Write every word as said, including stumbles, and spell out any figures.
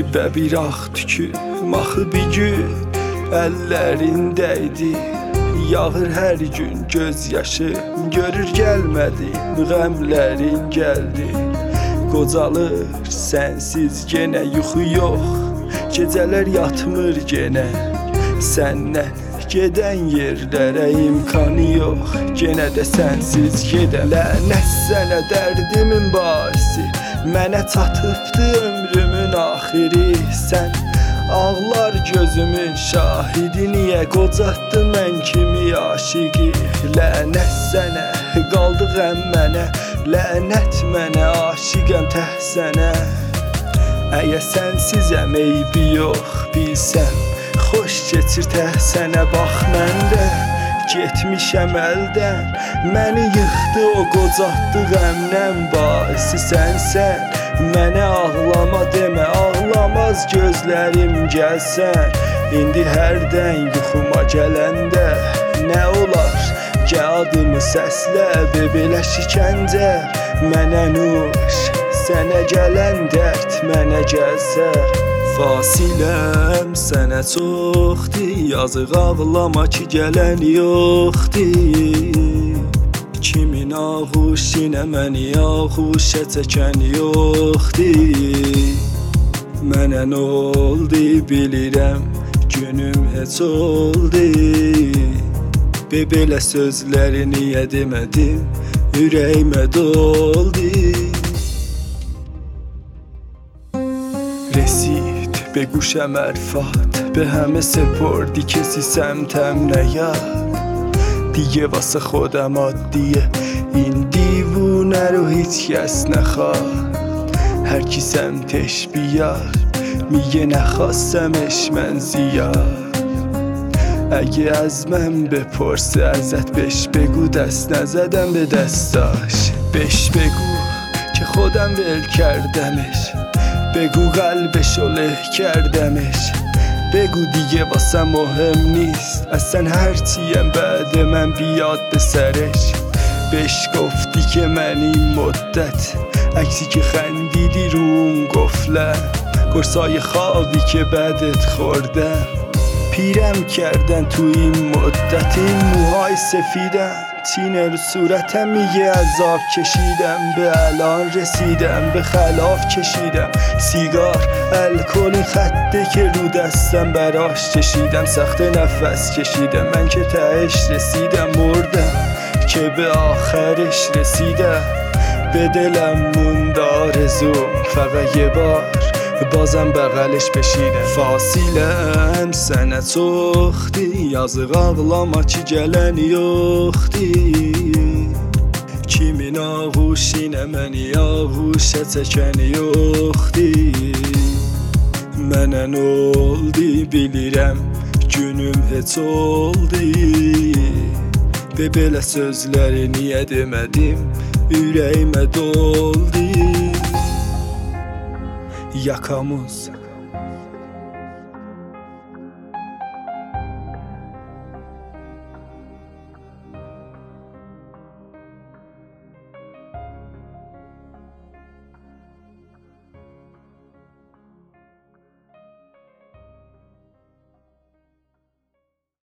Qəlbə bir ağ tükü maxı bir gün əllərindəydi. Yağır hər gün göz yaşım, görür gəlmədi, qəmlərin gəldi. Qocalır sənsiz genə yuxu yox, gecələr yatmır genə. Səndən gedən yerlərə imkanı yox, genə də sənsiz gedəm. Lənət sənə dərdimin baisi, mənə çatıbdı ömrümün axiri. Sən ağlar gözümün şahidi, niyə qocatdın mən kimi aşiqi? Lənət sənə, qaldı qəm mənə, lənət mənə, aşiqəm təh sənə. Əgər sənsizəm eybi yox, bilsəm xoş keçir təh sənə. Bax mən də getmişəm əldən, məni yıxdı o qocatdı qəmdən. Baisi sənsən, mənə ağlama demə, ağlamaz gözlərim gəlsən. İndi hərdən yuxuma gələndə nə olar, gəl adımı səslə, belə şikəncə mənə nuş, sənə gələn dərd mənə gəlsə. Fasiləm sənə çoxdur, yazıq ağlama ki gələn yoxdur. Kimin ağuşinə məni ağuşə çəkən yoxdur. Mənə nə oldu bilirəm, günüm heç oldu. Belə sözləri niyə demədim, ürəyimə doldu. رسید به گوشم حرفات، به همه سپردی کسی سمتم نیاد. دیگه واسه خودم عادیه این دیوونه رو هیچ کس نخواد. هر کی سمتش بیاد میگه نخواستمش من زیاد. اگه از من بپرسه ازت بهش بگو دست نزدم به دستاش. بهش بگو که خودم ول کردمش، بگو قلبشو له کردمش. بگو دیگه واسه مهم نیست اصلا هرچیم بعد من بیاد به سرش. بهش گفتی که من این مدت عکسی که خندیدی رو اون قفلم، قرصای خوابی که بعدت خوردم پیرم کردن تو این مدت. این موهای سفیدم تینه رو صورتم میگه عذاب کشیدم، به الان رسیدم به خلاف کشیدم. سیگار الکل این خطه که رو دستم براش چشیدم. سخت نفس کشیدم من که تهش رسیدم، مردم که به آخرش رسیدم. به دلم موند آرزوم فقط یه بار بازم بغلش بشیدم. Fasiləm sənə çoxdur, yazıq ağlama ki gələn yoxdur. Kimin ağuşinə məni ağuşə çəkən yoxdur. Mənə nə oldu bilirəm, günüm heç oldu. Və belə sözləri niyə demədim, ürəyimə doldu. Yakamız